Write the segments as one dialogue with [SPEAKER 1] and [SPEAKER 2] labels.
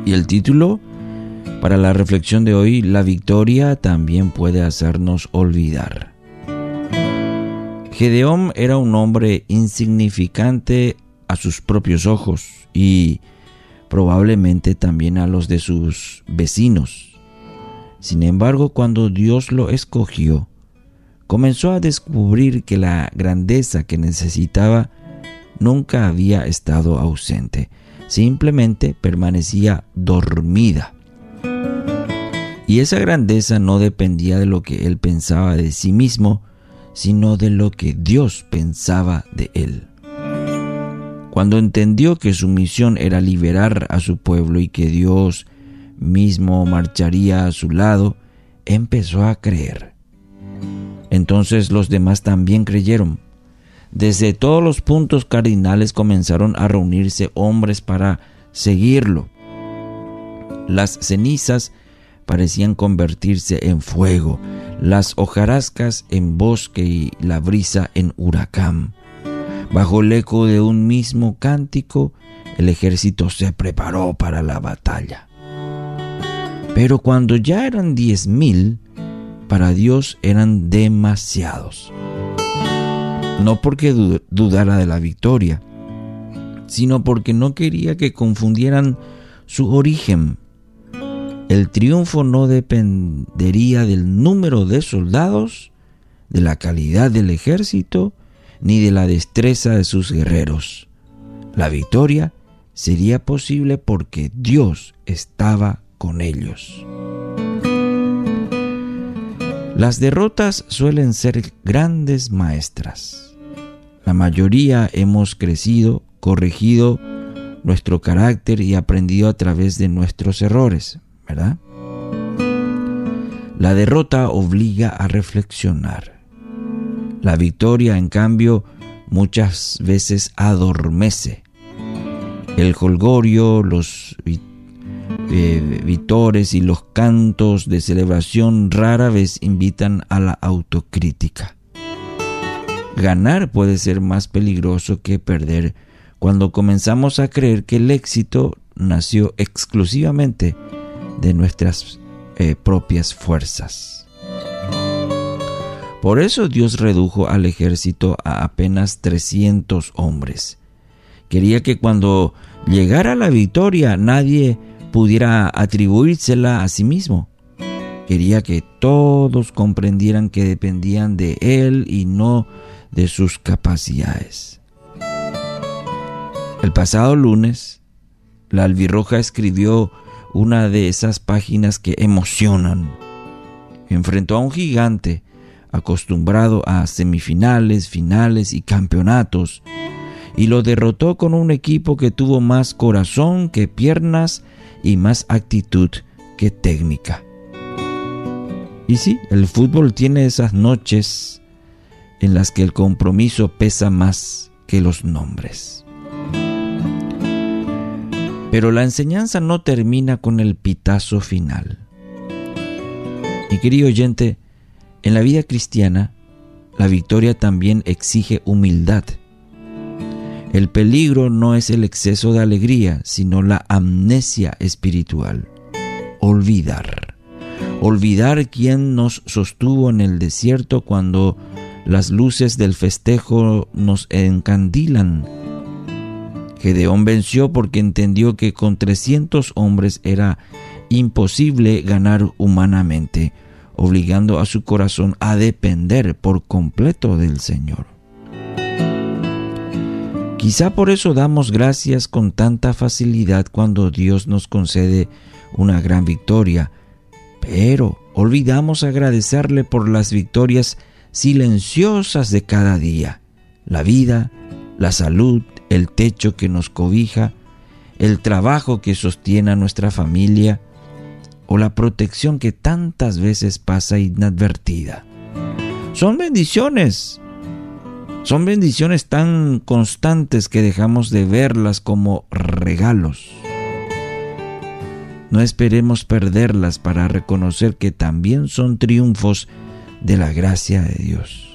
[SPEAKER 1] Y el título para la reflexión de hoy: la victoria también puede hacernos olvidar. Gedeón era un hombre insignificante a sus propios ojos y probablemente también a los de sus vecinos. Sin embargo, cuando Dios lo escogió, comenzó a descubrir que la grandeza que necesitaba nunca había estado ausente, simplemente permanecía dormida. Y esa grandeza no dependía de lo que él pensaba de sí mismo, sino de lo que Dios pensaba de él. Cuando entendió que su misión era liberar a su pueblo y que Dios mismo marcharía a su lado, empezó a creer. Entonces los demás también creyeron. Desde todos los puntos cardinales comenzaron a reunirse hombres para seguirlo. Las cenizas parecían convertirse en fuego, las hojarascas en bosque y la brisa en huracán. Bajo el eco de un mismo cántico, el ejército se preparó para la batalla. Pero cuando ya eran 10,000, para Dios eran demasiados. No porque dudara de la victoria, sino porque no quería que confundieran su origen. El triunfo no dependería del número de soldados, de la calidad del ejército, ni de la destreza de sus guerreros. La victoria sería posible porque Dios estaba con ellos. Las derrotas suelen ser grandes maestras. La mayoría hemos crecido, corregido nuestro carácter y aprendido a través de nuestros errores, ¿verdad? La derrota obliga a reflexionar. La victoria, en cambio, muchas veces adormece. El jolgorio, los vítores y los cantos de celebración rara vez invitan a la autocrítica. Ganar puede ser más peligroso que perder cuando comenzamos a creer que el éxito nació exclusivamente de nuestras propias fuerzas. Por eso Dios redujo al ejército a apenas 300 hombres. Quería que cuando llegara la victoria nadie pudiera atribuírsela a sí mismo. Quería que todos comprendieran que dependían de Él y no de sus capacidades. El pasado lunes, la albirroja escribió una de esas páginas que emocionan. Enfrentó a un gigante acostumbrado a semifinales, finales y campeonatos, y lo derrotó con un equipo que tuvo más corazón que piernas y más actitud que técnica. Y sí, el fútbol tiene esas noches en las que el compromiso pesa más que los nombres. Pero la enseñanza no termina con el pitazo final. Mi querido oyente, en la vida cristiana, la victoria también exige humildad. El peligro no es el exceso de alegría, sino la amnesia espiritual. Olvidar quién nos sostuvo en el desierto cuando las luces del festejo nos encandilan. Gedeón venció porque entendió que con 300 hombres era imposible ganar humanamente, obligando a su corazón a depender por completo del Señor. Quizá por eso damos gracias con tanta facilidad cuando Dios nos concede una gran victoria, pero olvidamos agradecerle por las victorias silenciosas de cada día: la vida, la salud, el techo que nos cobija, el trabajo que sostiene a nuestra familia, o la protección que tantas veces pasa inadvertida. Son bendiciones tan constantes que dejamos de verlas como regalos. No esperemos perderlas para reconocer que también son triunfos de la gracia de Dios.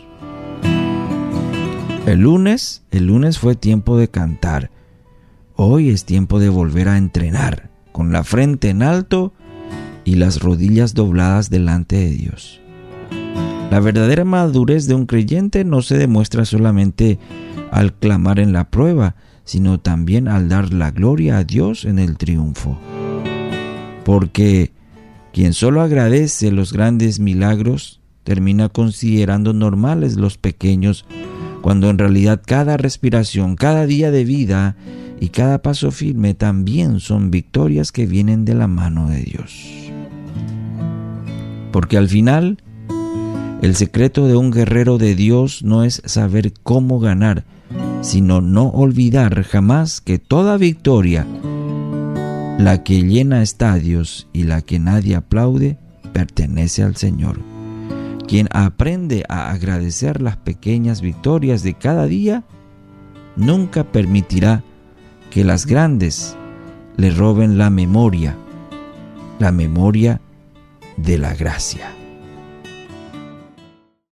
[SPEAKER 1] El lunes fue tiempo de cantar. Hoy es tiempo de volver a entrenar con la frente en alto y las rodillas dobladas delante de Dios. La verdadera madurez de un creyente no se demuestra solamente al clamar en la prueba, sino también al dar la gloria a Dios en el triunfo. Porque quien solo agradece los grandes milagros termina considerando normales los pequeños, cuando en realidad cada respiración, cada día de vida y cada paso firme también son victorias que vienen de la mano de Dios. Porque al final, el secreto de un guerrero de Dios no es saber cómo ganar, sino no olvidar jamás que toda victoria, la que llena estadios y la que nadie aplaude, pertenece al Señor. Quien aprende a agradecer las pequeñas victorias de cada día, nunca permitirá que las grandes le roben la memoria de la gracia.